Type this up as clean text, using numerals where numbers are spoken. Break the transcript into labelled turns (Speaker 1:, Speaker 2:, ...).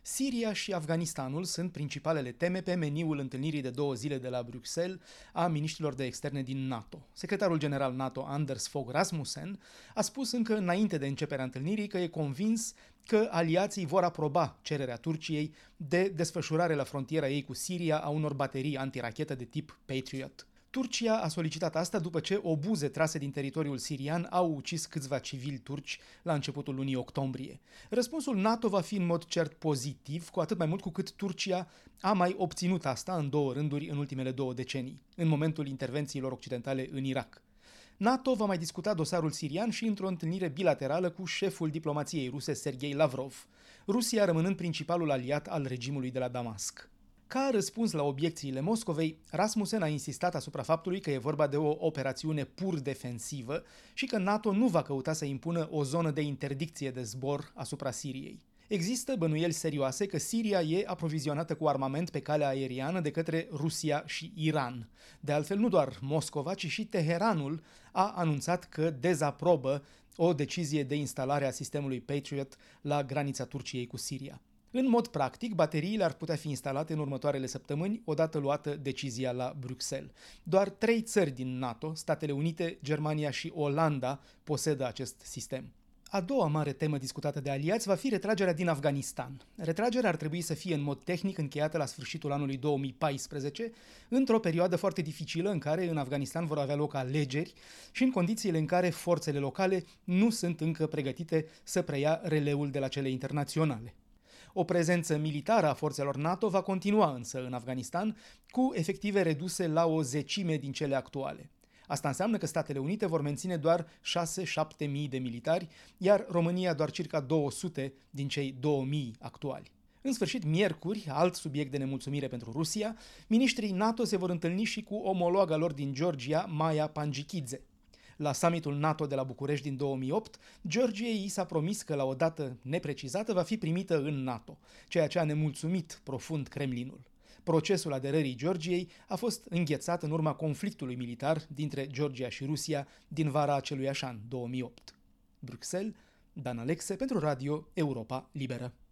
Speaker 1: Siria și Afganistanul sunt principalele teme pe meniul întâlnirii de 2 zile de la Bruxelles a miniștrilor de externe din NATO. Secretarul general NATO Anders Fogh Rasmussen a spus încă înainte de începerea întâlnirii că e convins că aliații vor aproba cererea Turciei de desfășurare la frontiera ei cu Siria a unor baterii antirachetă de tip Patriot. Turcia a solicitat asta după ce obuze trase din teritoriul sirian au ucis câțiva civili turci la începutul lunii octombrie. Răspunsul NATO va fi în mod cert pozitiv, cu atât mai mult cu cât Turcia a mai obținut asta în 2 rânduri în ultimele 2 decenii, în momentul intervențiilor occidentale în Irak. NATO va mai discuta dosarul sirian și într-o întâlnire bilaterală cu șeful diplomației ruse Sergei Lavrov, Rusia rămânând principalul aliat al regimului de la Damasc. Ca răspuns la obiecțiile Moscovei, Rasmussen a insistat asupra faptului că e vorba de o operațiune pur defensivă și că NATO nu va căuta să impună o zonă de interdicție de zbor asupra Siriei. Există bănuieli serioase că Siria e aprovizionată cu armament pe calea aeriană de către Rusia și Iran. De altfel, nu doar Moscova, ci și Teheranul a anunțat că dezaprobă o decizie de instalare a sistemului Patriot la granița Turciei cu Siria. În mod practic, bateriile ar putea fi instalate în următoarele săptămâni, odată luată decizia la Bruxelles. Doar 3 țări din NATO, Statele Unite, Germania și Olanda, posedă acest sistem. A doua mare temă discutată de aliați va fi retragerea din Afganistan. Retragerea ar trebui să fie în mod tehnic încheiată la sfârșitul anului 2014, într-o perioadă foarte dificilă în care în Afganistan vor avea loc alegeri și în condițiile în care forțele locale nu sunt încă pregătite să preia releul de la cele internaționale. O prezență militară a forțelor NATO va continua însă în Afganistan, cu efective reduse la o zecime din cele actuale. Asta înseamnă că Statele Unite vor menține doar 6-7 mii de militari, iar România doar circa 200 din cei 2000 actuali. În sfârșit, miercuri, alt subiect de nemulțumire pentru Rusia, miniștrii NATO se vor întâlni și cu omologa lor din Georgia, Maia Panjikidze. La summitul NATO de la București din 2008, Georgiei i s-a promis că la o dată neprecizată va fi primită în NATO, ceea ce a nemulțumit profund Kremlinul. Procesul aderării Georgiei a fost înghețat în urma conflictului militar dintre Georgia și Rusia din vara aceluiași an, 2008. Bruxelles, Dan Alexe pentru Radio Europa Liberă.